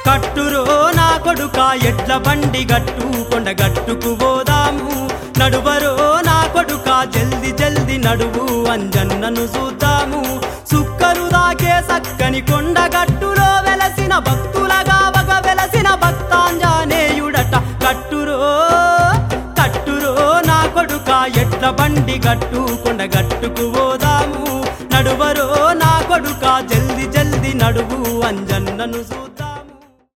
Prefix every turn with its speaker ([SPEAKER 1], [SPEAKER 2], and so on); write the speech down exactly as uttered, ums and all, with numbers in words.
[SPEAKER 1] కట్టురో నా కొడుకా ఎడ్ల బండి గట్టు కొండ గట్టుకు పోదాము నడువరో నా కొడుకా జల్ది జల్ది నడువు అంజన్నను చూద్దాము సుక్కరు దాకే సక్కని కొండ గట్టులో వెలసిన భక్తులగా వగ వెలసిన భక్తాంజనేయుడట కట్టురో కట్టురో నా కొడుకా ఎడ్ల బండి గట్టు కొండ గట్టుకు పోదాము నడువరో నా కొడుకా జల్ది జల్ది నడువు అంజ